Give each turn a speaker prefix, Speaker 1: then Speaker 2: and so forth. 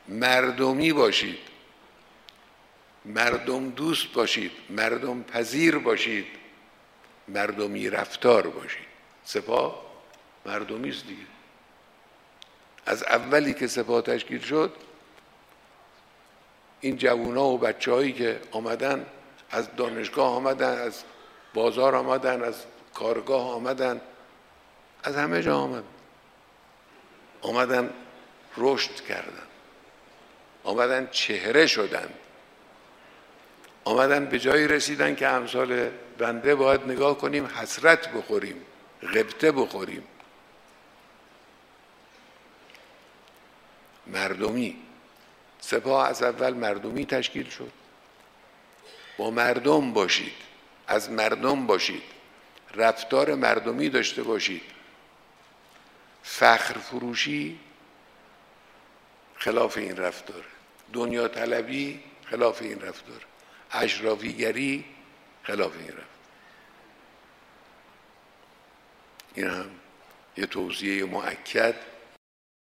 Speaker 1: مردمی باشید، مردم دوست باشید، مردم پذیر باشید، مردمی رفتار باشید. سپاه مردمی است دیگه. از اولی که سپاه تشکیل شد، این جوونا و بچه‌هایی که آمدن، از دانشگاه آمدن، از بازار آمدن، از کارگاه آمدن، از همه جا آمدن رشد کردن، آمدن چهره شدن، آمدن به جایی رسیدن که امثال بنده باید نگاه کنیم حسرت بخوریم، غبطه بخوریم. مردمی، سپاه از اول مردمی تشکیل شد. با مردم باشید، از مردم باشید، رفتار مردمی داشته باشید. فخر فروشی خلاف این رفتار، دنیا طلبی خلاف این رفتار، اشرافیگری خلاف این رفتار. این هم یه توصیه مؤکد